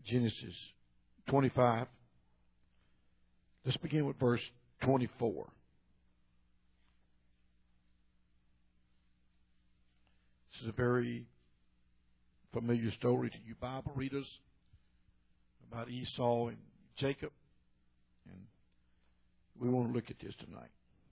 Genesis 25. Let's begin with verse 24. This is a very familiar story to you Bible readers about Esau and Jacob. And we want to look at this tonight.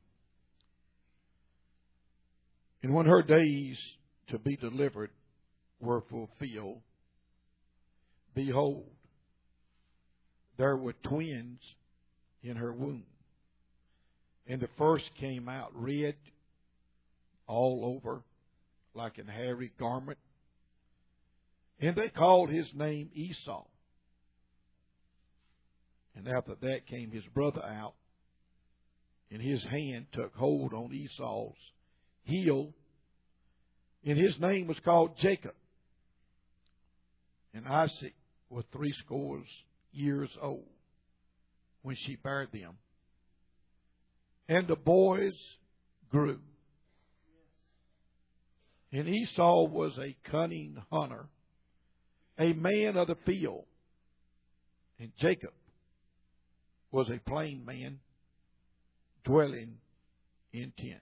And when her days to be delivered were fulfilled, behold, there were twins in her womb. And the first came out red all over, like an hairy garment. And they called his name Esau. And after that came his brother out, and his hand took hold on Esau's heel, and his name was called Jacob. And Isaac was 80 years old when she bare them. And the boys grew. And Esau was a cunning hunter, a man of the field. And Jacob was a plain man, dwelling in tents.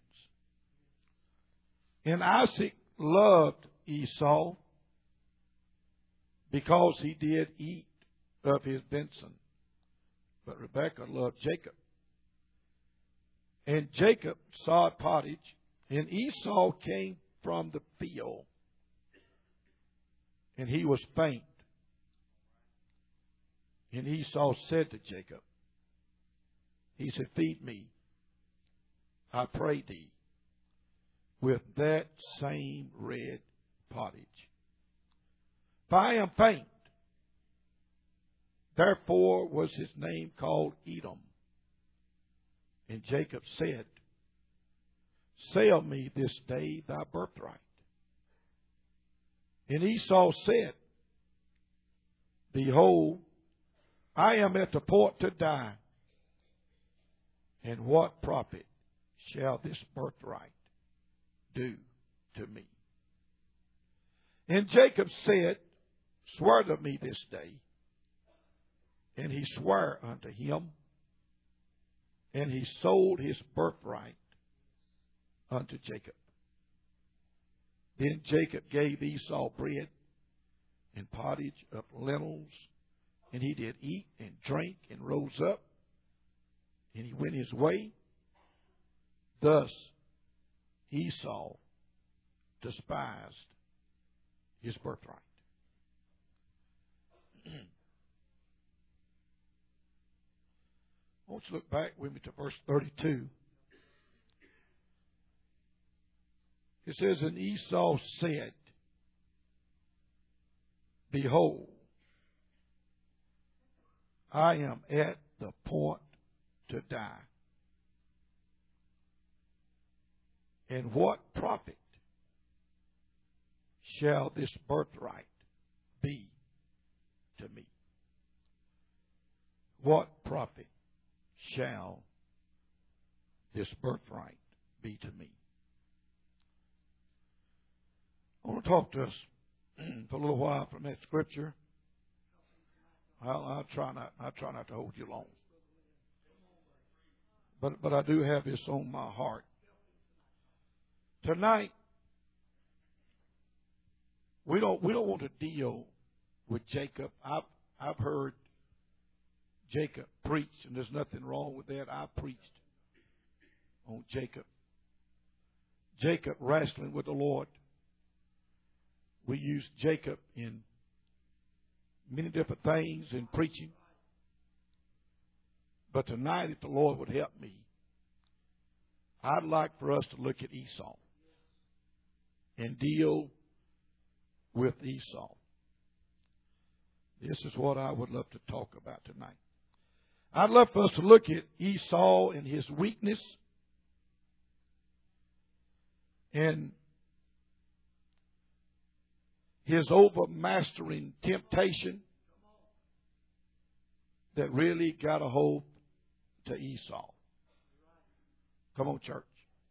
And Isaac loved Esau because he did eat of his venison. But Rebekah loved Jacob. And Jacob sowed pottage, and Esau came from the field, and he was faint. And Esau said to Jacob, he said, feed me, I pray thee, with that same red pottage. For I am faint. Therefore was his name called Edom. And Jacob said, sell me this day thy birthright. And Esau said, behold, I am at the point to die. And what profit shall this birthright do to me? And Jacob said, swear to me this day. And he swore unto him, and he sold his birthright unto Jacob. Then Jacob gave Esau bread and pottage of lentils, and he did eat and drink and rose up, and he went his way. Thus Esau despised his birthright. I want you to look back with me to verse 32. It says, and Esau said, behold, I am at the point to die. And what profit shall this birthright be to me? What profit shall this birthright be to me? I want to talk to us for a little while from that scripture. I'll try not to hold you long. But I do have this on my heart. Tonight, we don't want to deal with Jacob. I've heard Jacob preach, and there's nothing wrong with that. I preached on Jacob. Jacob wrestling with the Lord. We use Jacob in many different things in preaching. But tonight, if the Lord would help me, I'd like for us to look at Esau and deal with Esau. This is what I would love to talk about tonight. I'd love for us to look at Esau and his weakness and his overmastering temptation that really got a hold to Esau. Come on, church.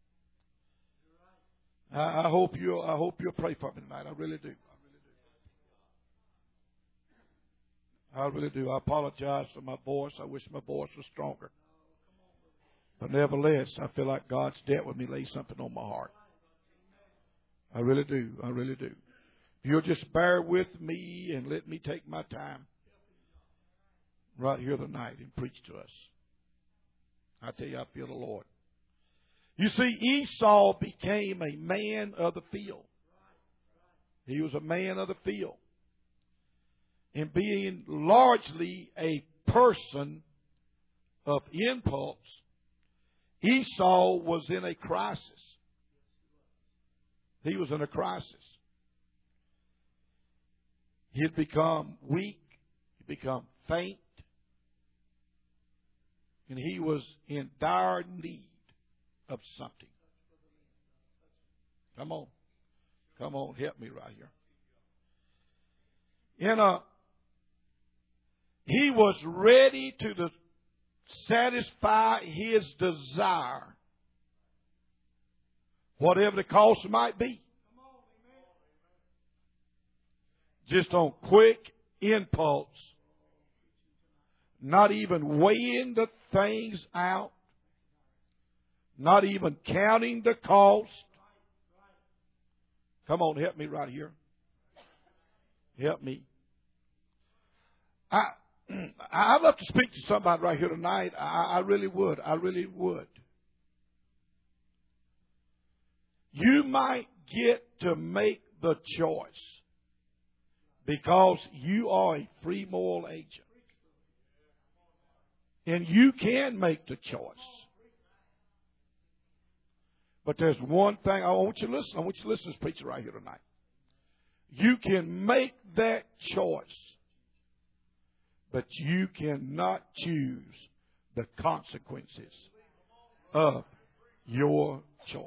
I hope you'll pray for me tonight. I really do. I really do. I apologize for my voice. I wish my voice was stronger. But nevertheless, I feel like God's dealt with me, laid something on my heart. I really do. I really do. If you'll just bear with me and let me take my time right here tonight and preach to us. I tell you, I feel the Lord. You see, Esau became a man of the field. He was a man of the field. And being largely a person of impulse, Esau was in a crisis. He was in a crisis. He had become weak. He had become faint. And he was in dire need of something. Come on. Come on, help me right here. He was ready to satisfy his desire, whatever the cost might be. Just on quick impulse, not even weighing the things out, not even counting the cost. Come on, help me right here. Help me. I'd love to speak to somebody right here tonight. I really would. I really would. You might get to make the choice because you are a free moral agent. And you can make the choice. But there's one thing I want you to listen. I want you to listen to this preacher right here tonight. You can make that choice, but you cannot choose the consequences of your choice.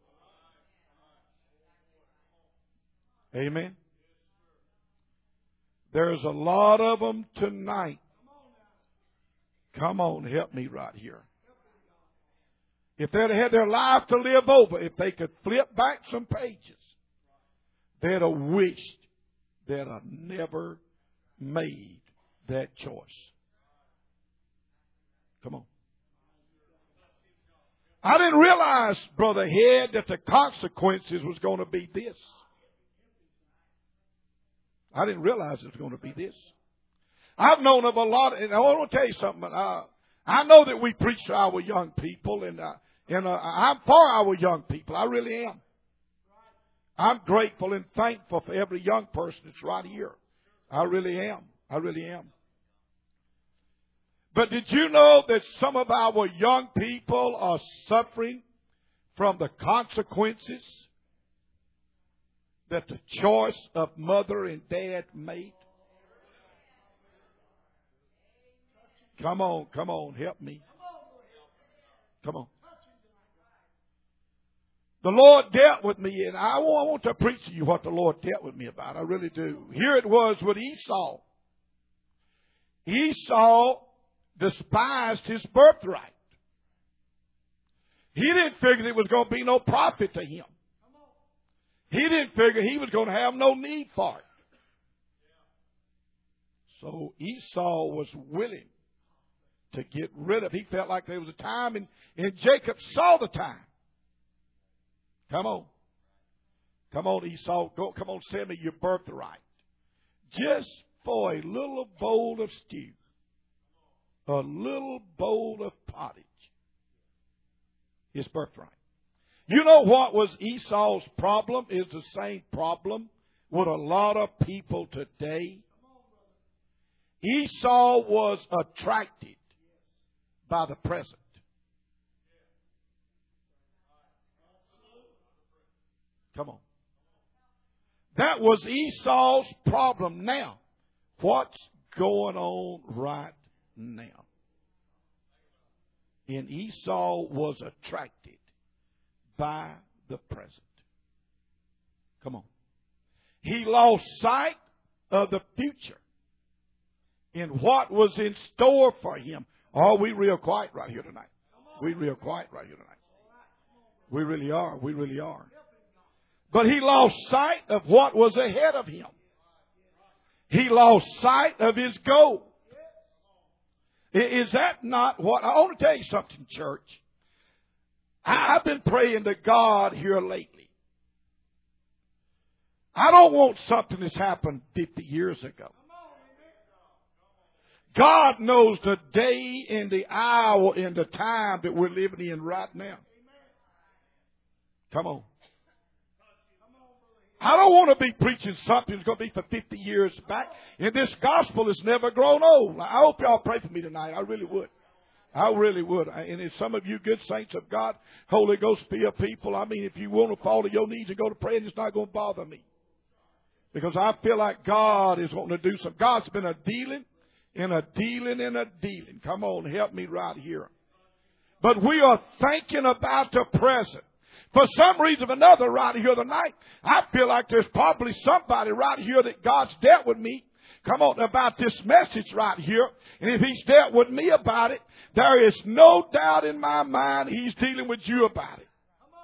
Amen. There's a lot of them tonight. Come on, help me right here. If they'd had their life to live over, if they could flip back some pages, they'd have wished they'd have never made that choice. Come on. I didn't realize, Brother Head, that the consequences was going to be this. I didn't realize it was going to be this. I've known of a lot, and I want to tell you something. I know that we preach to our young people, and I'm for our young people. I really am. I'm grateful and thankful for every young person that's right here. I really am. I really am. But did you know that some of our young people are suffering from the consequences that the choice of mother and dad made? Come on, help me. Come on. The Lord dealt with me, and I want to preach to you what the Lord dealt with me about. I really do. Here it was with Esau. Esau despised his birthright. He didn't figure there was going to be no profit to him. He didn't figure he was going to have no need for it. So Esau was willing to get rid of. He felt like there was a time, and Jacob saw the time. Come on. Come on, Esau. Come on, send me your birthright. Just for a little bowl of stew. A little bowl of pottage. His birthright. You know what was Esau's problem? Is the same problem with a lot of people today. Esau was attracted by the present. Come on. That was Esau's problem. Now, what's going on right now? And Esau was attracted by the present. Come on. He lost sight of the future and what was in store for him. Oh, we real quiet right here tonight. We real quiet right here tonight. We really are. We really are. But he lost sight of what was ahead of him. He lost sight of his goal. Is that not what? I want to tell you something, church. I've been praying to God here lately. I don't want something that's happened 50 years ago. God knows the day and the hour and the time that we're living in right now. Come on. I don't want to be preaching something that's going to be for 50 years back. And this gospel has never grown old. I hope y'all pray for me tonight. I really would. I really would. And if some of you good saints of God, Holy Ghost filled people, I mean, if you want to fall to your knees and go to prayer, it's not going to bother me. Because I feel like God is wanting to do something. God's been a dealing and a dealing and a dealing. Come on, help me right here. But we are thinking about the present. For some reason or another right here tonight, I feel like there's probably somebody right here that God's dealt with me. Come on, about this message right here. And if He's dealt with me about it, there is no doubt in my mind He's dealing with you about it.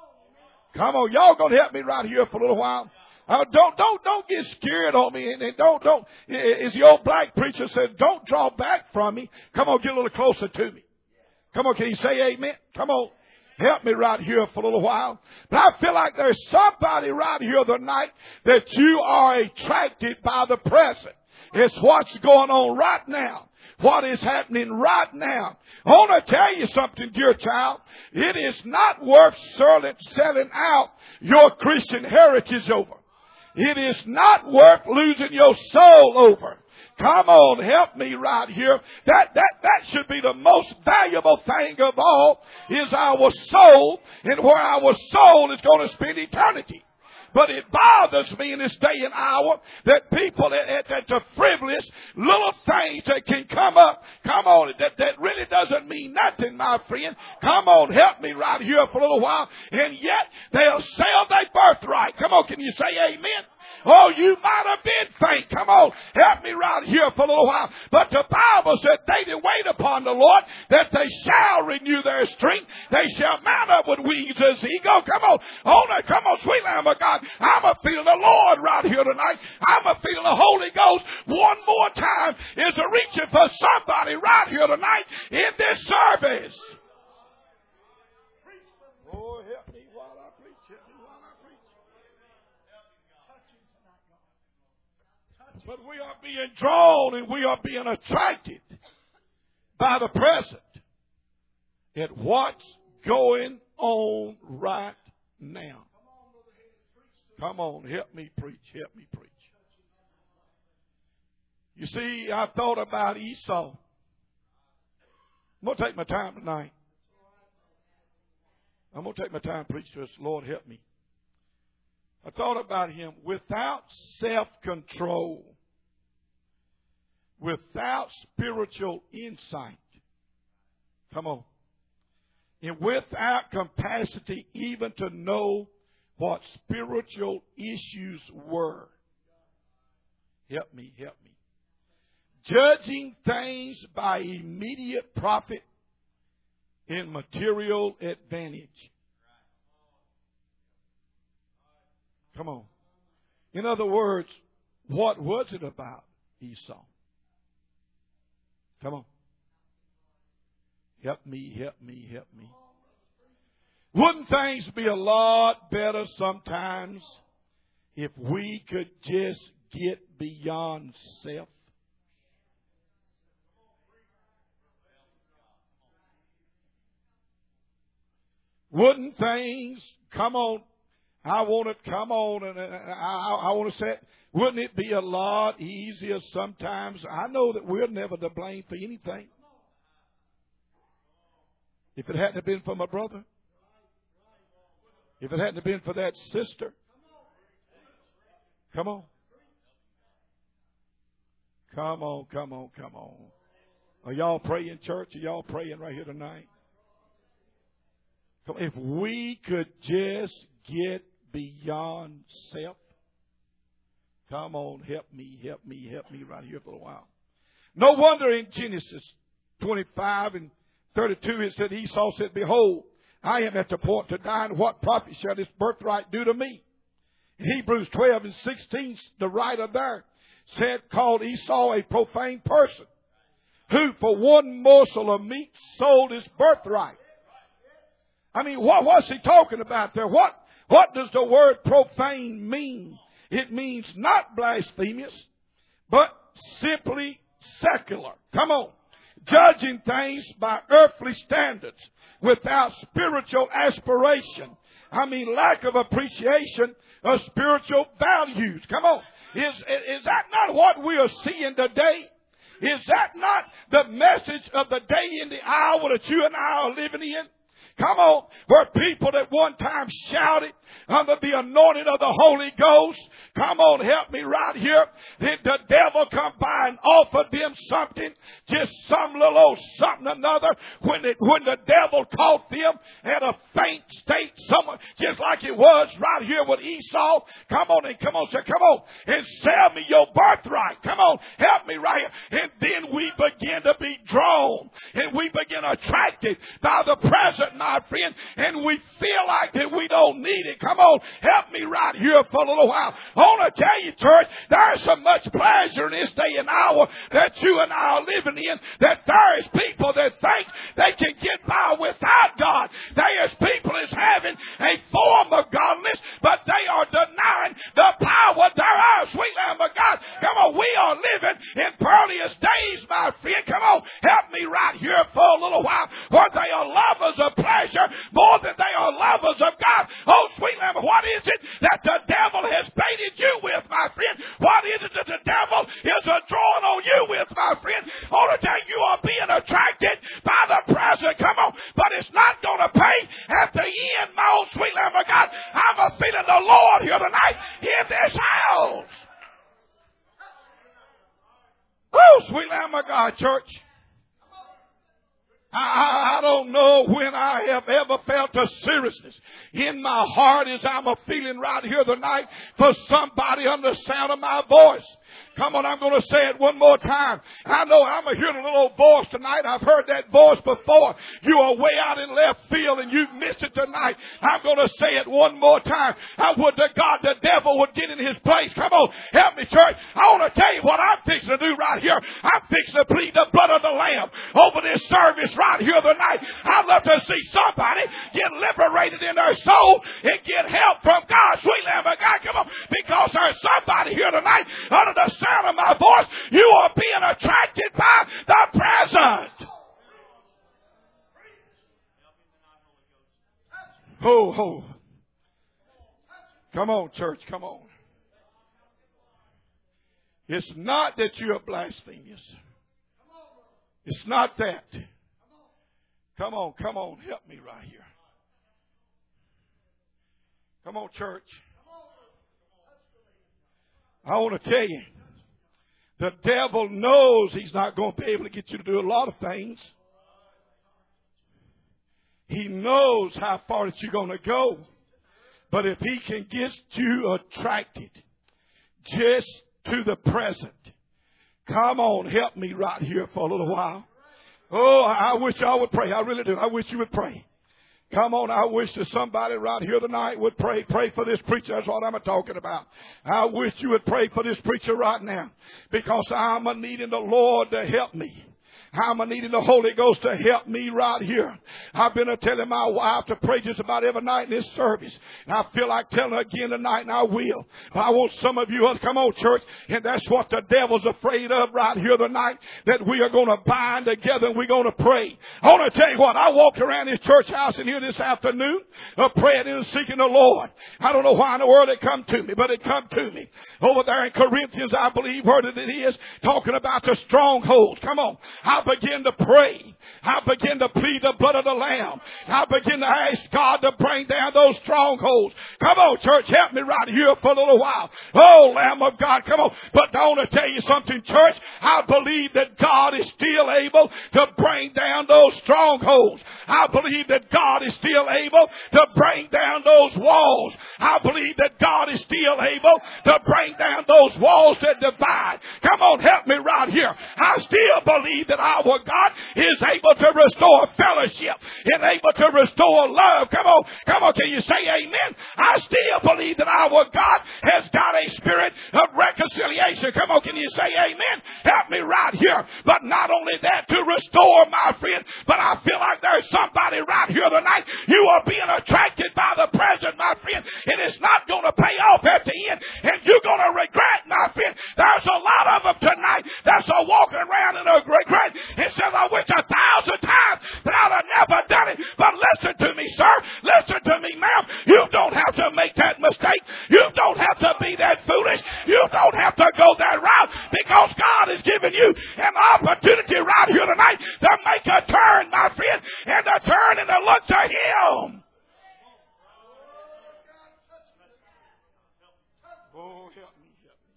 Come on, y'all gonna help me right here for a little while. Don't get scared on me, and don't. As the old black preacher said, don't draw back from me. Come on, get a little closer to me. Come on, can you say amen? Come on. Help me right here for a little while. But I feel like there's somebody right here tonight that you are attracted by the present. It's what's going on right now. What is happening right now. I want to tell you something, dear child. It is not worth selling out your Christian heritage over. It is not worth losing your soul over. Come on, help me right here. That should be the most valuable thing of all is our soul and where our soul is going to spend eternity. But it bothers me in this day and hour that people, that the frivolous little things that can come up, come on, that really doesn't mean nothing, my friend. Come on, help me right here for a little while. And yet they'll sell their birthright. Come on, can you say amen? Oh, you might have been faint. Come on, help me right here for a little while. But the Bible said they that wait upon the Lord, that they shall renew their strength. They shall mount up with wings as eagles. Come on, come on, sweet Lamb of God. I'm a feeling the Lord right here tonight. I'm a feeling the Holy Ghost one more time is a reaching for somebody right here tonight in this service. Oh, help me while I preach. Help me while I preach. But we are being drawn and we are being attracted by the present at what's going on right now. Come on, help me preach, help me preach. You see, I thought about Esau. I'm going to take my time tonight. I'm going to take my time to preach to us. Lord, help me. I thought about him without self-control, without spiritual insight. Come on. And without capacity even to know what spiritual issues were. Help me, help me. Judging things by immediate profit and material advantage. Come on. In other words, what was it about Esau? Come on. Help me, help me, help me. Wouldn't things be a lot better sometimes if we could just get beyond self? Wouldn't things, come on, I want to come on and I want to say it. Wouldn't it be a lot easier sometimes? I know that we're never to blame for anything. If it hadn't been for my brother, if it hadn't been for that sister, come on. Come on, come on, come on. Are y'all praying, church? Are y'all praying right here tonight? If we could just get beyond self. Come on, help me, help me, help me right here for a while. No wonder in Genesis 25 and 32 it said, Esau said, behold, I am at the point to die, and what profit shall this birthright do to me? In Hebrews 12 and 16, the writer there called Esau a profane person, who for one morsel of meat sold his birthright. I mean, what's he talking about there? What does the word profane mean? It means not blasphemous, but simply secular. Come on. Judging things by earthly standards without spiritual aspiration. I mean, lack of appreciation of spiritual values. Come on. Is that not what we are seeing today? Is that not the message of the day and the hour that you and I are living in? Come on, where people at one time shouted under the anointing of the Holy Ghost. Come on, help me right here. Did the devil come by and offer them something? Just some little old something or another. When the devil caught them at a faint state, somewhere, just like it was right here with Esau. Come on, say, come on and sell me your birthright. Come on, help me right here. And then we begin to be drawn and we begin attracted by the present, my friend, and we feel like that we don't need it. Come on, help me right here for a little while. I want to tell you, church, there's so much pleasure in this day and hour that you and I are living in, that there is people that think they can get by without God. There is people that's having a form of godliness, but they are denying the power thereof. Sweet Lamb of God, come on, we are living in perilous days, my friend. Come on, help me right here for a little while, where they are lovers of pleasure more than they are lovers of God. Oh, sweet Lamb, what is it that the devil has baited you with, my friend? What is it that the devil is drawing on you with, my friend? All the time you are being attracted by the present. Come on, but it's not going to pay at the end, my old sweet Lamb of God. I'm a feeling the Lord here tonight in this house. Oh, sweet Lamb of God, church. I don't know when I have ever felt a seriousness in my heart as I'm a feeling right here tonight for somebody under the sound of my voice. Come on, I'm going to say it one more time. I know I'm hearing a little voice tonight. I've heard that voice before. You are way out in left field and you missed it tonight. I'm going to say it one more time. I would to God the devil would get in his place. Come on, help me, church. I want to tell you what I'm fixing to do right here. I'm fixing to plead the blood of the Lamb over this service right here tonight. I'd love to see somebody get liberated in their soul and get help from God. Sweet Lamb of God, come on. Because there's somebody here tonight under the sound of my voice, you are being attracted by the present. Oh. Come on, church, come on. It's not that you are blasphemous. It's not that. Come on, help me right here. Come on, church. I want to tell you, the devil knows he's not going to be able to get you to do a lot of things. He knows how far that you're going to go. But if he can get you attracted just to the present, come on, help me right here for a little while. Oh, I wish I would pray. I really do. I wish you would pray. Come on, I wish that somebody right here tonight would pray. Pray for this preacher. That's what I'm talking about. I wish you would pray for this preacher right now, because I'm needing the Lord to help me. I'm needing the Holy Ghost to help me right here. I've been telling my wife to pray just about every night in this service. And I feel like telling her again tonight, and I will. But I want some of you to come on, church. And that's what the devil's afraid of right here tonight, that we are going to bind together and we're going to pray. I want to tell you what, I walked around this church house in here this afternoon, praying and seeking the Lord. I don't know why in the world it come to me, but it come to me. Over there in Corinthians, I believe, where it is, talking about the strongholds. Come on. I begin to pray. I begin to plead the blood of the Lamb. I begin to ask God to bring down those strongholds. Come on, church, help me right here for a little while. Oh, Lamb of God, come on. But I want to tell you something, church. I believe that God is still able to bring down those strongholds. I believe that God is still able to bring down those walls. I believe that God is still able to bring down those walls that divide. Come on, help me right here. I still believe that our God is able able to restore fellowship, and able to restore love. Come on, can you say amen? I still believe that our God has got a spirit of reconciliation. Come on, can you say amen? Help me right here. But not only that, to restore, my friend, but I feel like there's somebody right here tonight. You are being attracted by the present, my friend, and it's not going to pay off at the end, and you're going to regret, my friend. There's a lot of them tonight that's walking around in a regret and says, I wish 1,000 times that I'd have never done it. But listen to me, sir. Listen to me, ma'am. You don't have to make that mistake. You don't have to be that foolish. You don't have to go that route, because God has given you an opportunity right here tonight to make a turn, my friend, and to turn and to look to Him. Oh, help me.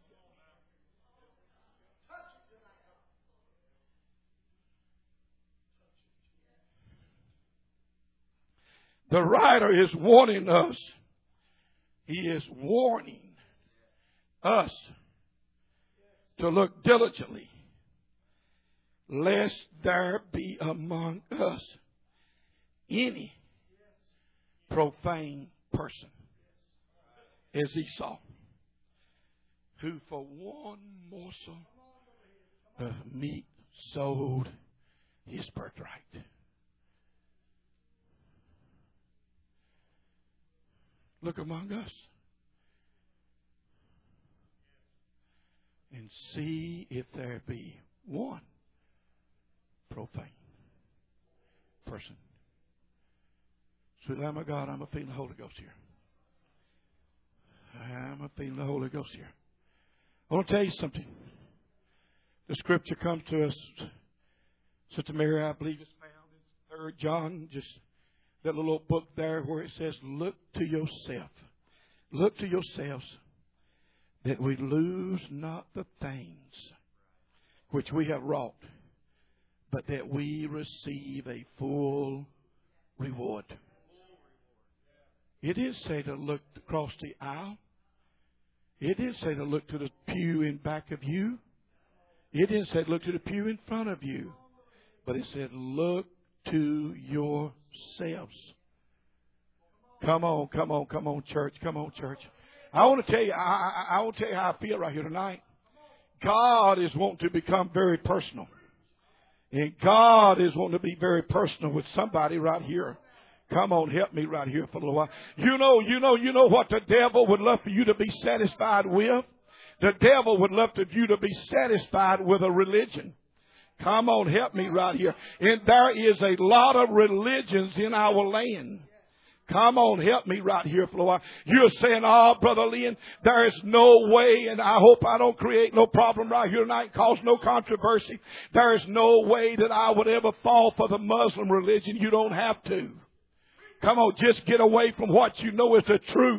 The writer is warning us. He is warning us to look diligently, lest there be among us any profane person, as Esau, who for one morsel of meat sold his birthright. Look among us and see if there be one profane person. Sweet Lamb of God, I'm feeling the Holy Ghost here. I'm feeling the Holy Ghost here. I want to tell you something. The scripture comes to us, Sister Mary, I believe it's found in 3 John, just that little book there where it says, look to yourself. Look to yourselves that we lose not the things which we have wrought, but that we receive a full reward. It did say to look across the aisle. It did say to look to the pew in back of you. It didn't say look to the pew in front of you. But it said look to yourselves. Come on, church. Come on, church. I want to tell you, I want to tell you how I feel right here tonight. God is wanting to become very personal. And God is wanting to be very personal with somebody right here. Come on, help me right here for a little while. You know what the devil would love for you to be satisfied with? The devil would love for you to be satisfied with a religion. Come on, help me right here. And there is a lot of religions in our land. Come on, help me right here for a while. You're saying, Brother Lynn, there is no way, and I hope I don't create no problem right here tonight, cause no controversy. There is no way that I would ever fall for the Muslim religion. You don't have to. Come on, just get away from what you know is the truth.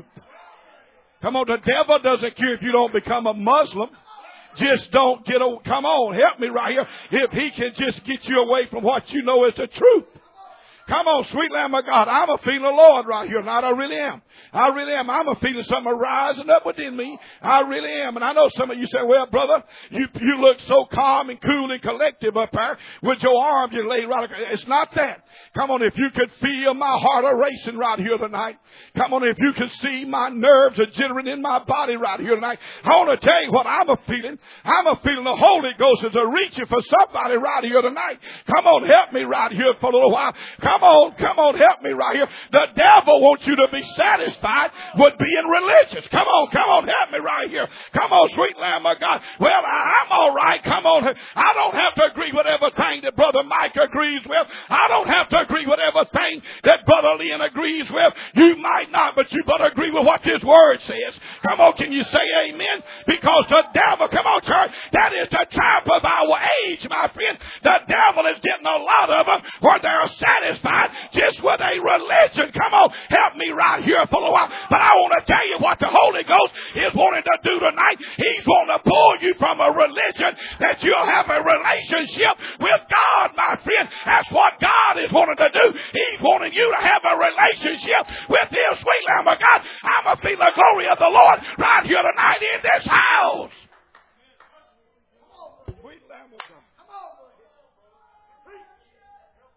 Come on, the devil doesn't care if you don't become a Muslim. Just don't get away. Come on, help me right here. If he can just get you away from what you know is the truth. Come on, sweet Lamb of God. I'm a feeling the Lord right here tonight. I really am. I'm a feeling something rising up within me. I really am. And I know some of you say, well, brother, you look so calm and cool and collective up there with your arms you lay right. It's not that. Come on, if you could feel my heart a-racing right here tonight. Come on, if you could see my nerves are jittering in my body right here tonight. I want to tell you what I'm a feeling. I'm a feeling the Holy Ghost is a-reaching for somebody right here tonight. Come on, help me right here for a little while. Come on, help me right here. The devil wants you to be satisfied with being religious. Come on, help me right here. Come on, sweet Lamb of God. Well, I'm all right. Come on. I don't have to agree with everything that Brother Mike agrees with. I don't have to agree with everything that Brother Lynn agrees with. You might not, but you better agree with what this word says. Come on, can you say amen? Because the devil, come on, church, that is the trap of our age, my friend. The devil is getting a lot of them where they're satisfied just with a religion. Come on, help me right here for a while. But I want to tell you what the Holy Ghost is wanting to do tonight. He's wanting to pull you from a religion that you'll have a relationship with God, my friend. That's what God is wanting to do. He's wanting you to have a relationship with Him, sweet Lamb of God. I'm going to feel the glory of the Lord right here tonight in this house. Sweet Lamb of God.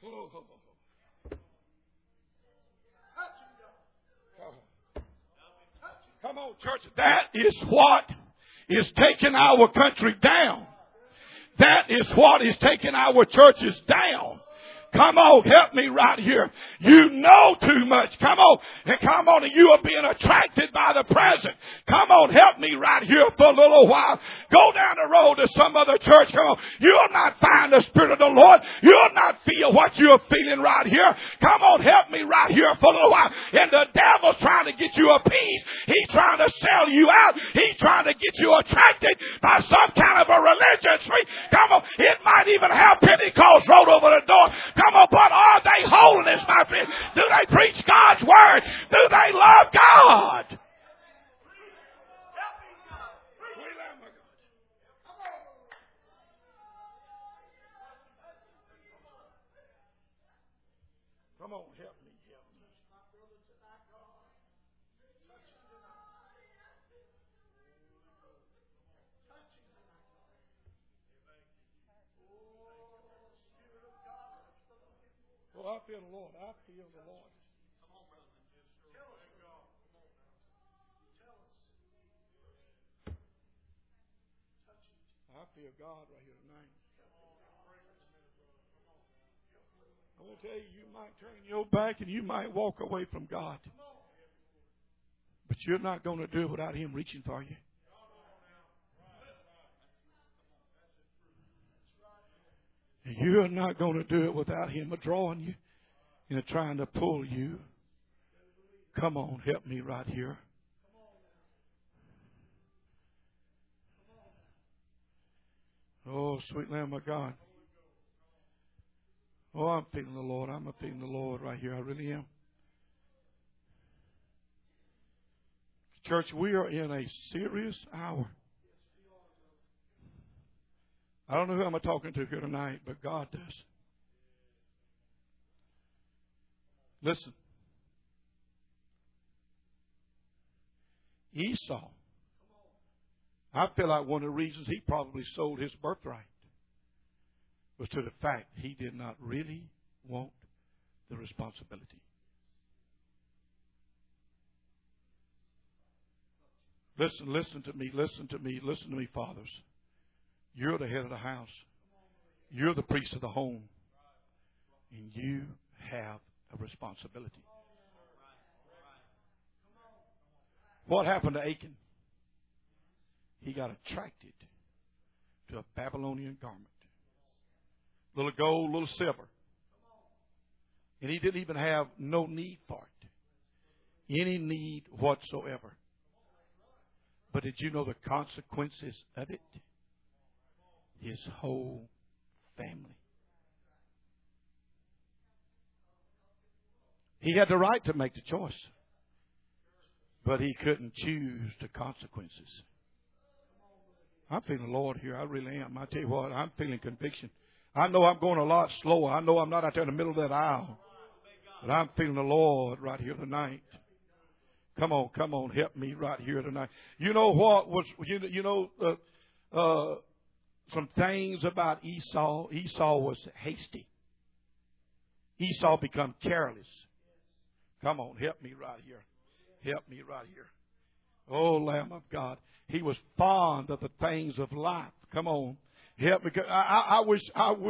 Come on, church. That is what is taking our country down. That is what is taking our churches down. Come on, help me right here. You know too much. Come on. And come on, and you are being attracted by the present. Come on, help me right here for a little while. Go down the road to some other church. Come on. You'll not find the Spirit of the Lord. You'll not feel what you're feeling right here. Come on, help me right here for a little while. And the devil's trying to get you a piece. He's trying to sell you out. He's trying to get you attracted by some kind of a religion. Come on. It might even have Pentecost wrote over the door. Come on, but are they holiness, my friend? Do they preach God's word? Do they love God? Come on, help me, help me. Oh, I feel the Lord. I feel the Lord. Come on, brother. I feel God right here tonight. I'm going to tell you, you might turn your back and you might walk away from God. But you're not going to do it without Him reaching for you. And you're not going to do it without Him drawing you and trying to pull you. Come on, help me right here. Oh, sweet Lamb of God. Oh, I'm feeling the Lord. I'm feeling the Lord right here. I really am. Church, we are in a serious hour. I don't know who I'm talking to here tonight, but God does. Listen. Esau, I feel like one of the reasons he probably sold his birthright was to the fact he did not really want the responsibility. Listen to me, fathers. You're the head of the house. You're the priest of the home. And you have a responsibility. What happened to Achan? He got attracted to a Babylonian garment. Little gold, little silver. And he didn't even have no need for it. Any need whatsoever. But did you know the consequences of it? His whole family. He had the right to make the choice. But he couldn't choose the consequences. I'm feeling the Lord here. I really am. I tell you what, I'm feeling conviction. I know I'm going a lot slower. I know I'm not out there in the middle of that aisle. But I'm feeling the Lord right here tonight. Come on, help me right here tonight. You know what was, some things about Esau. Esau was hasty. Esau become careless. Come on, help me right here. Help me right here. Oh, Lamb of God. He was fond of the things of life. Come on. Help me. I wish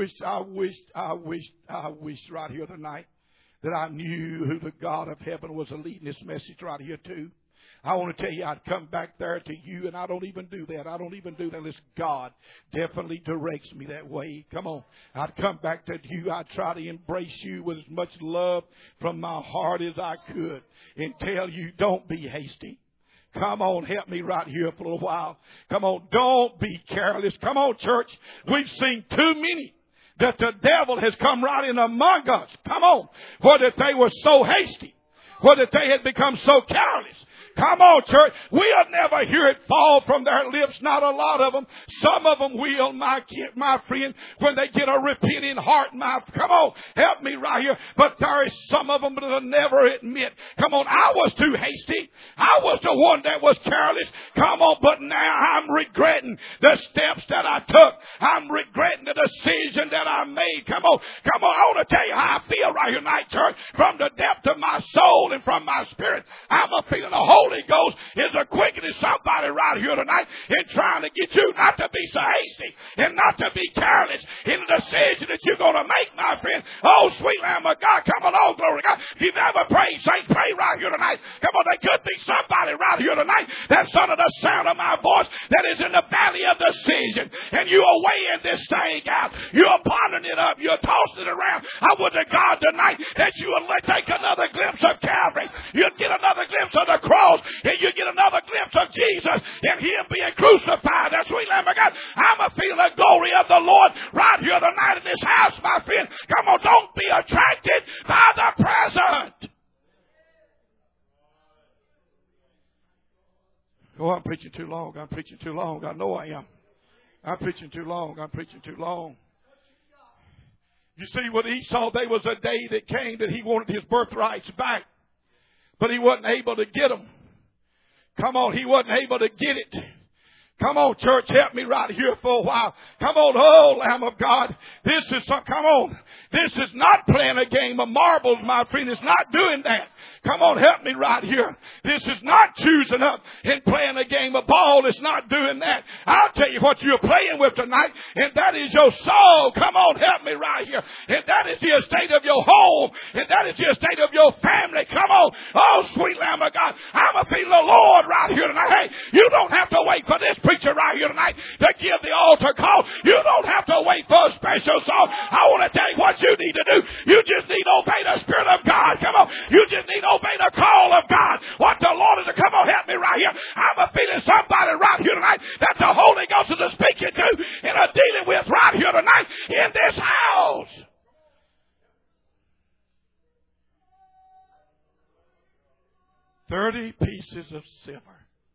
right here tonight that I knew who the God of heaven was leading this message right here to. I want to tell you, I'd come back there to you, and I don't even do that. Unless God definitely directs me that way. Come on. I'd come back to you. I'd try to embrace you with as much love from my heart as I could and tell you, don't be hasty. Come on, help me right here for a little while. Come on, don't be careless. Come on, church. We've seen too many that the devil has come right in among us. Come on. Whether they were so hasty, whether they had become so careless. Come on, church. We'll never hear it fall from their lips. Not a lot of them. Some of them will, my friend, when they get a repenting heart. Come on, help me right here. But there is some of them that will never admit. Come on, I was too hasty. I was the one that was careless. Come on, but now I'm regretting the steps that I took. I'm regretting the decision that I made. Come on. I want to tell you how I feel right here tonight, church. From the depth of my soul and from my spirit, I'm a feeling the Holy Ghost is a quickening somebody right here tonight and trying to get you not to be so hasty and not to be careless in the decision that you're going to make, my friend. Oh, sweet Lamb of God, come on, oh, glory to God. If you've ever prayed, saints, pray right here tonight. Come on, there could be somebody right here tonight that's under the sound of my voice that is in the valley of decision, and you are weighing this thing out. You're pondering it up. You're tossing it around. I would to God tonight that you would take another glimpse of Calvary. You'd get another glimpse of the cross, and you get another glimpse of Jesus and Him being crucified. That sweet Lamb of God. I'm a feeling the glory of the Lord right here tonight in this house, my friend. Come on, don't be attracted by the present. Oh, I'm preaching too long. I know I am. I'm preaching too long. You see, with Esau, there was a day that came that he wanted his birthrights back, but he wasn't able to get them. Come on, he wasn't able to get it. Come on, church, help me right here for a while. Come on, oh, Lamb of God. Come on. This is not playing a game of marbles, my friend. It's not doing that. Come on, help me right here. This is not choosing up and playing a game of ball. It's not doing that. I'll tell you what you're playing with tonight, and that is your soul. Come on, help me right here. And that is the estate of your home, and that is the estate of your family. Come on. Oh, sweet Lamb of God. I'm a feeling the Lord right here tonight. Hey, you don't have to wait for this preacher right here tonight to give the altar call. You don't have to wait for a special song. I want to tell you what you need to do. You just need to obey the Spirit of God. Come on. You just need to obey the call of God. What the Lord is to come on, help me right here. I'm a feeling somebody right here tonight that the Holy Ghost is speaking to and are dealing with right here tonight in this house. $30 pieces of silver.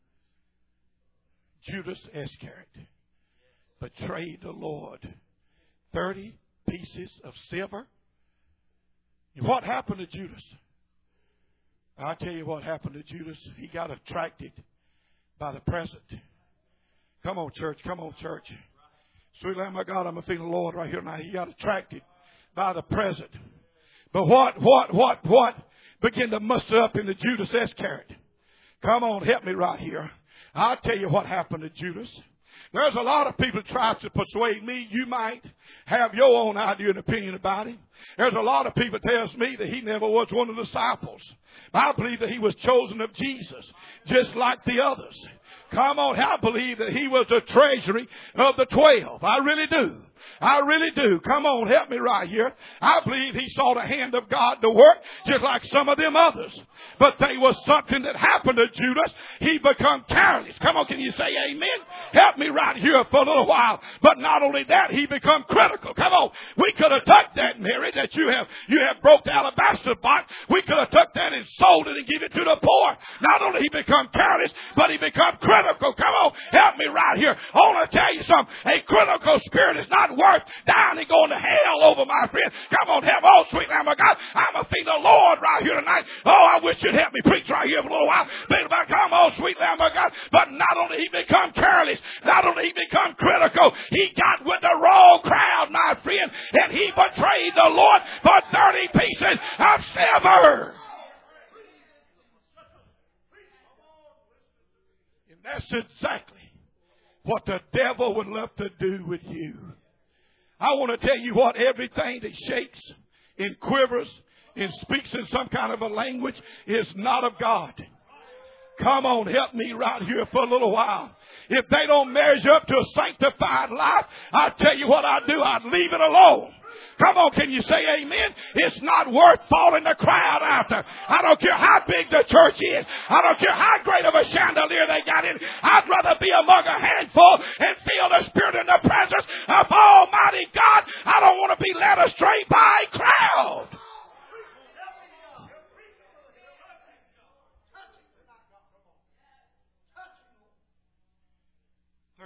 Judas Iscariot betrayed the Lord. 30 pieces of silver. What happened to Judas? I'll tell you what happened to Judas. He got attracted by the present. Come on, church. Sweet Lamb of God, I'm feeling the Lord right here now. He got attracted by the present. But what began to muster up in the Judas Iscariot? Come on, help me right here. I'll tell you what happened to Judas. There's a lot of people that try to persuade me. You might have your own idea and opinion about him. There's a lot of people that tells me that he never was one of the disciples. I believe that he was chosen of Jesus, just like the others. Come on, I believe that he was the treasury of the 12. I really do. Come on, help me right here. I believe he saw the hand of God to work, just like some of them others. But there was something that happened to Judas. He become careless. Come on, can you say amen? Help me right here for a little while. But not only that, he become critical. Come on. We could have took that, Mary, that you have broke the alabaster box. We could have took that and sold it and give it to the poor. Not only he become careless, but he become critical. Come on, help me right here. I want to tell you something. A critical spirit is not worth dying and going to hell over, my friend. Come on, help. Oh, sweet Lamb of God. I'm a feeling the Lord right here tonight. Oh, I wish you'd help me preach right here for a little while. Come on, sweet Lamb of God. But not only he become careless, not only he become critical, he got with the wrong crowd, my friend, and he betrayed the Lord for 30 pieces of silver. And that's exactly what the devil would love to do with you. I want to tell you what, everything that shakes and quivers and speaks in some kind of a language is not of God. Come on, help me right here for a little while. If they don't measure up to a sanctified life, I tell you what I'd do. I'd leave it alone. Come on, can you say amen? It's not worth following the crowd after. I don't care how big the church is. I don't care how great of a chandelier they got in. I'd rather be among a handful and feel the Spirit in the presence of Almighty God. I don't want to be led astray by a crowd.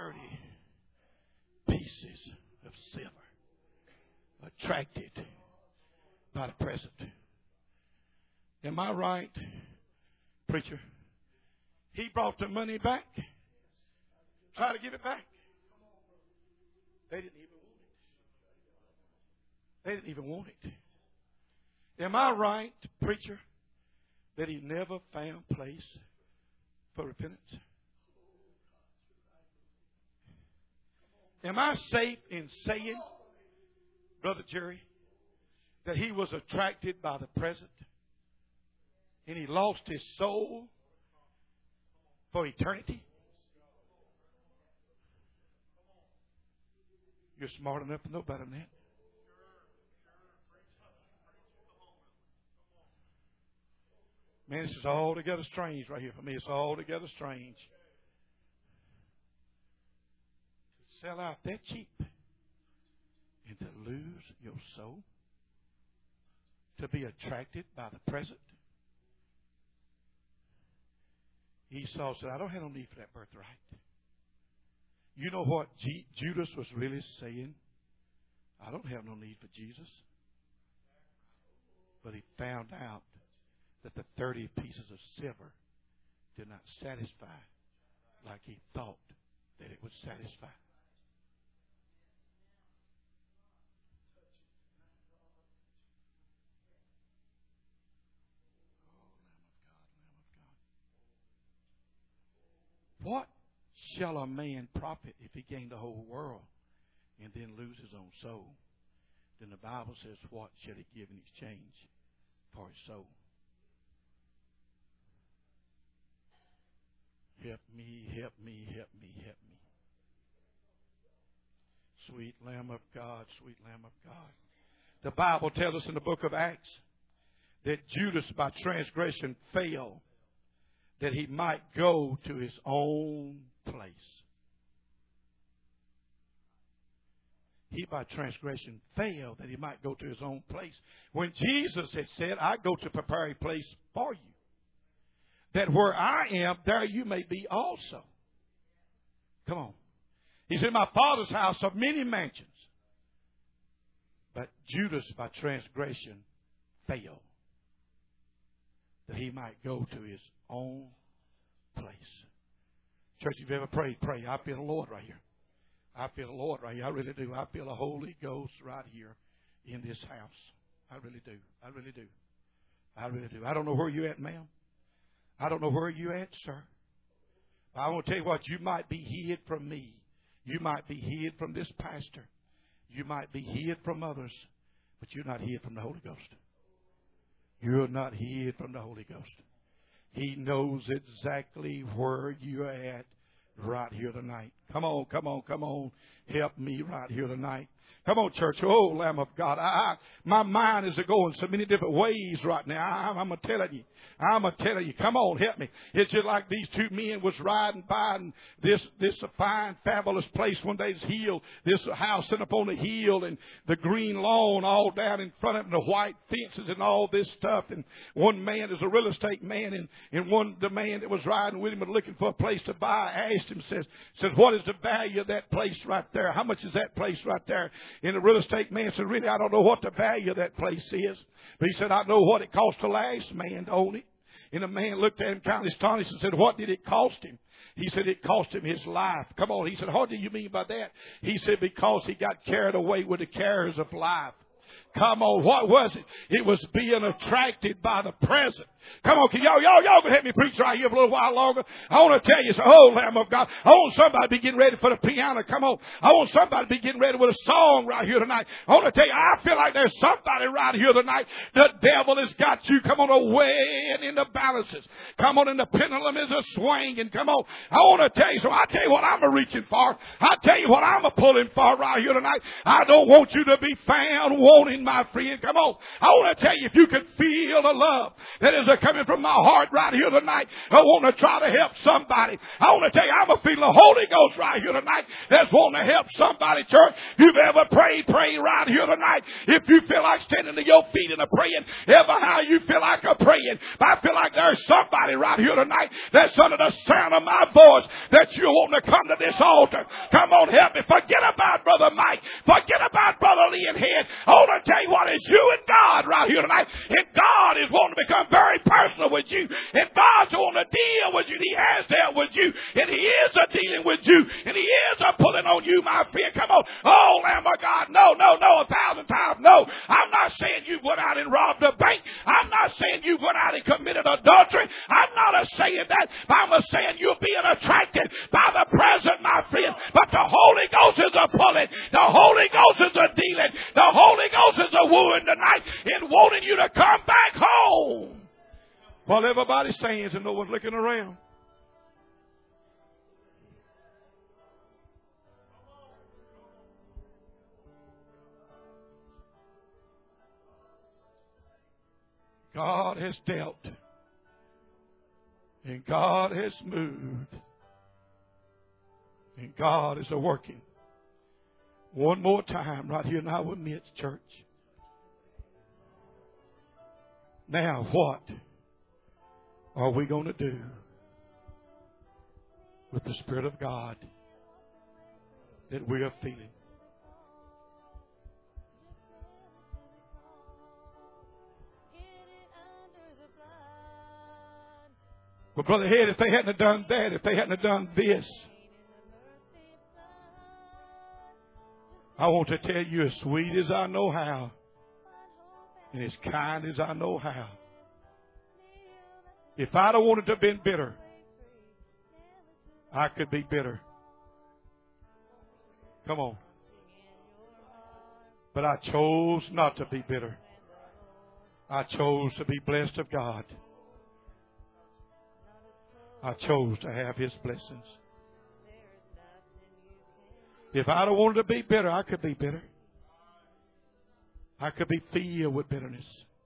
30 pieces of silver attracted by the present. Am I right, preacher? He brought the money back. Try to give it back. They didn't even want it. They didn't even want it. Am I right, preacher, that he never found place for repentance? Am I safe in saying, Brother Jerry, that he was attracted by the present and he lost his soul for eternity? You're smart enough to know better than that. Man, this is altogether strange right here for me. It's altogether strange. To sell out that cheap and to lose your soul, to be attracted by the present. Esau said, I don't have no need for that birthright. You know what Judas was really saying? I don't have no need for Jesus. But he found out that the 30 pieces of silver did not satisfy like he thought that it would satisfy. What shall a man profit if he gain the whole world and then lose his own soul? Then the Bible says, what shall he give in exchange for his soul? Help me, help me, help me, help me. Sweet Lamb of God, sweet Lamb of God. The Bible tells us in the book of Acts that Judas by transgression fell, that he might go to his own place. He by transgression failed that he might go to his own place. When Jesus had said, I go to prepare a place for you, that where I am, there you may be also. Come on. He said, my Father's house are many mansions. But Judas by transgression failed, that he might go to his own place. Church, if you've ever prayed, pray. I feel the Lord right here. I feel the Lord right here. I really do. I feel the Holy Ghost right here in this house. I really do. I really do. I really do. I don't know where you're at, ma'am. I don't know where you're at, sir. But I want to tell you what, you might be hid from me. You might be hid from this pastor. You might be hid from others. But you're not hid from the Holy Ghost. You're not hid from the Holy Ghost. He knows exactly where you're at right here tonight. Come on, come on, come on. Help me right here tonight. Come on, church. Oh, Lamb of God. My mind is going so many different ways right now. I'm telling you. I'm telling you. Come on, help me. It's just like these two men was riding by and this fine, fabulous place one day is hill. This house sitting up on the hill and the green lawn all down in front of it and the white fences and all this stuff. And one man is a real estate man and the man that was riding with him was looking for a place to buy. Asked him, says, what is the value of that place right there? How much is that place right there? And the real estate man said, really, I don't know what the value of that place is. But he said, I know what it cost the last man to own it. And the man looked at him kind of astonished and said, what did it cost him? He said, it cost him his life. Come on. He said, what do you mean by that? He said, because he got carried away with the cares of life. Come on, what was it? It was being attracted by the present. Come on, can y'all can help me preach right here for a little while longer? I want to tell you, oh, Lamb of God, I want somebody to be getting ready for the piano. Come on. I want somebody to be getting ready with a song right here tonight. I want to tell you, I feel like there's somebody right here tonight. The devil has got you, come on, weighing in the balances. Come on, and the pendulum is a swinging. Come on. I want to tell you, so I tell you what I'm reaching for. I tell you what I'm pulling for right here tonight. I don't want you to be found wanting, my friend. Come on. I want to tell you, if you can feel the love that is are coming from my heart right here tonight. I want to try to help somebody. I want to tell you, I'm feeling the Holy Ghost right here tonight that's wanting to help somebody, church. If you've ever prayed, pray right here tonight. If you feel like standing to your feet and praying, ever how you feel like praying, I feel like there's somebody right here tonight that's under the sound of my voice that you want to come to this altar. Come on, help me. Forget about Brother Mike. Forget about Brother Lee and Head. I want to tell you what, it's you and God right here tonight. And God is wanting to become very personal with you. And God's wanting to deal with you. He has dealt with you. And He is dealing with you. And He is pulling on you, my friend. Come on. Oh, Lamb of God. No, 1,000 times. No. I'm not saying you went out and robbed a bank. I'm not saying you went out and committed adultery. I'm not saying that. But I'm saying you're being attracted by the present, my friend. But the Holy Ghost is pulling. The Holy Ghost is dealing. The Holy Ghost is wooing tonight and wanting you to come back home. While everybody stands and no one's looking around. God has dealt. And God has moved. And God is working. One more time right here in our midst, church. Now what are we going to do with the Spirit of God that we are feeling? Well, Brother Head, if they hadn't done that, if they hadn't done this, I want to tell you, as sweet as I know how, and as kind as I know how, if I'd have wanted to have been bitter, I could be bitter. Come on. But I chose not to be bitter. I chose to be blessed of God. I chose to have His blessings. If I'd have wanted to be bitter, I could be bitter. I could be filled with bitterness.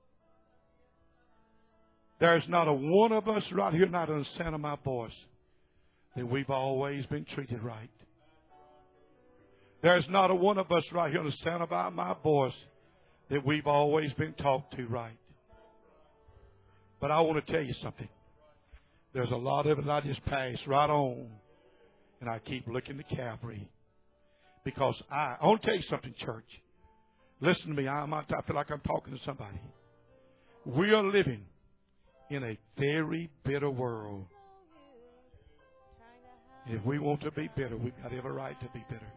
There's not a one of us right here, not on the sound of my voice, that we've always been treated right. There's not a one of us right here on the sound of my voice that we've always been talked to right. But I want to tell you something. There's a lot of it I just pass right on, and I keep looking to Calvary. Because I want to tell you something, church. Listen to me. I feel like I'm talking to somebody. We are living in a very bitter world. If we want to be bitter, we've got every right to be bitter.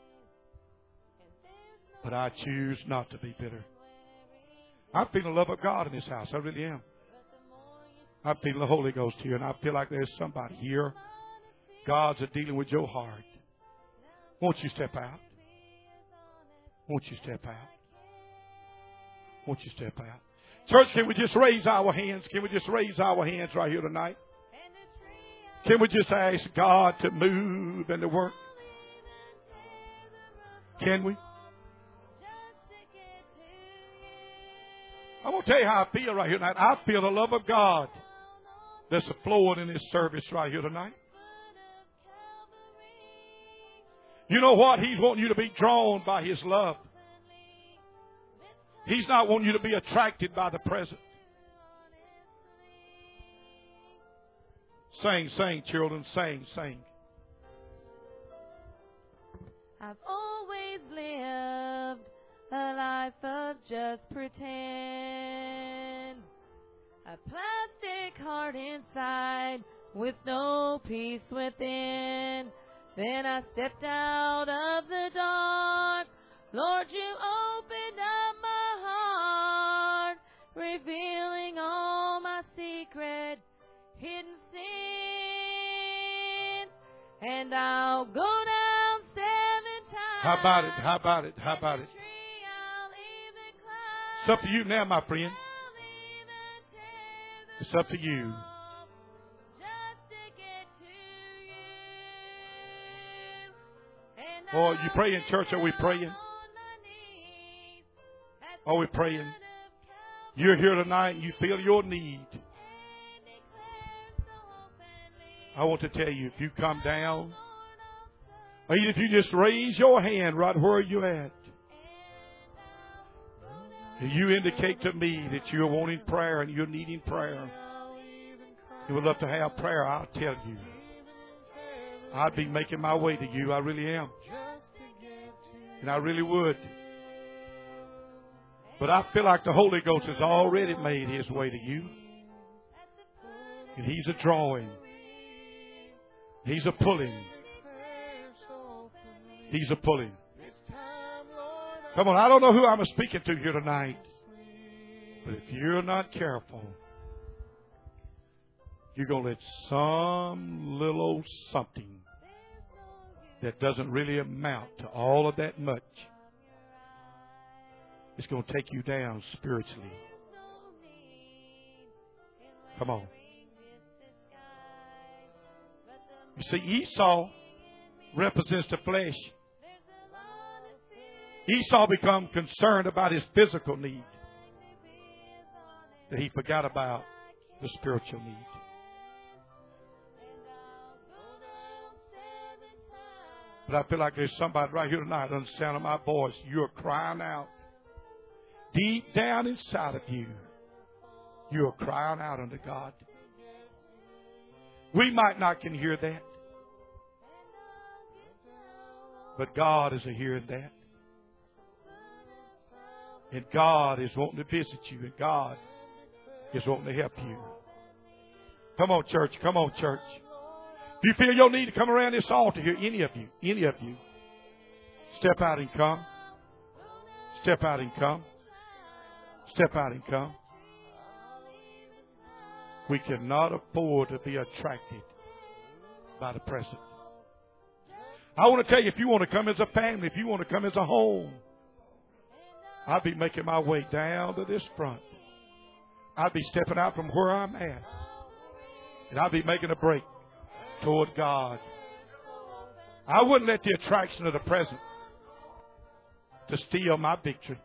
But I choose not to be bitter. I'm feeling the love of God in this house. I really am. I'm feeling the Holy Ghost here, and I feel like there's somebody here. God's dealing with your heart. Won't you step out? Won't you step out? Won't you step out? Church, can we just raise our hands? Can we just raise our hands right here tonight? Can we just ask God to move and to work? Can we? I'm going to tell you how I feel right here tonight. I feel the love of God that's flowing in this service right here tonight. You know what? He's wanting you to be drawn by His love. He's not wanting you to be attracted by the present. Sing, sing, children. Sing, sing. I've always lived a life of just pretend. A plastic heart inside with no peace within. Then I stepped out of the dark. Lord, you opened up my heart, revealing all my secret, hidden sin. And I'll go down 7 times. How about it? How about it? How about it? It's up to you now, my friend. It's up to you. Oh, are you praying, church? Are we praying? Are we praying? You're here tonight and you feel your need. I want to tell you, if you come down, or even if you just raise your hand right where you're at, and you indicate to me that you're wanting prayer and you're needing prayer, you would love to have prayer, I'll tell you. I'd be making my way to you. I really am. And I really would. But I feel like the Holy Ghost has already made His way to you. And He's a drawing. He's a pulling. He's a pulling. Come on, I don't know who I'm speaking to here tonight. But if you're not careful, you're going to let some little old something that doesn't really amount to all of that much, it's going to take you down spiritually. Come on. You see, Esau represents the flesh. Esau become concerned about his physical need, that he forgot about the spiritual need. But I feel like there's somebody right here tonight, under the sound of my voice, you're crying out. Deep down inside of you, you're crying out unto God. We might not can hear that, but God is a hearing that. And God is wanting to visit you, and God is wanting to help you. Come on, church. Come on, church. If you feel your need to come around this altar here, any of you, step out and come. Step out and come. Step out and come. We cannot afford to be attracted by the present. I want to tell you, if you want to come as a family, if you want to come as a home, I'll be making my way down to this front. I'll be stepping out from where I'm at. And I'll be making a break toward God. I wouldn't let the attraction of the present to steal my victory.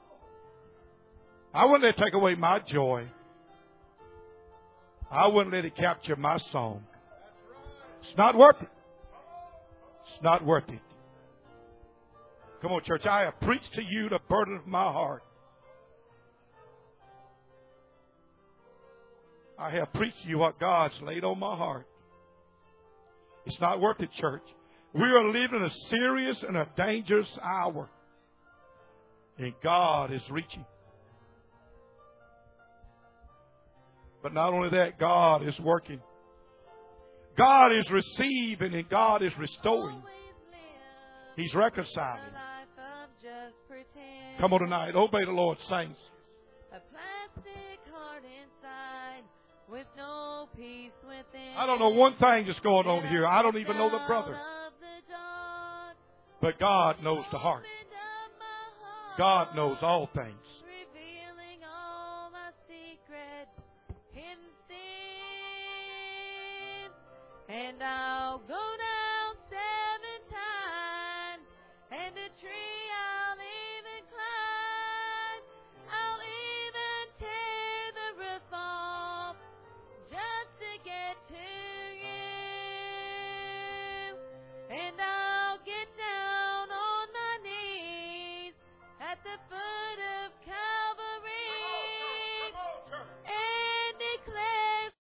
I wouldn't let it take away my joy. I wouldn't let it capture my song. It's not worth it. It's not worth it. Come on, church. I have preached to you the burden of my heart. I have preached to you what God's laid on my heart. It's not worth it, church. We are living a serious and a dangerous hour. And God is reaching. But not only that, God is working. God is receiving and God is restoring. He's reconciling. Come on tonight. Obey the Lord, saints. A plastic heart inside with no peace within. I don't know one thing that's going on here. I don't even know the brother. But God knows the heart. God knows all things.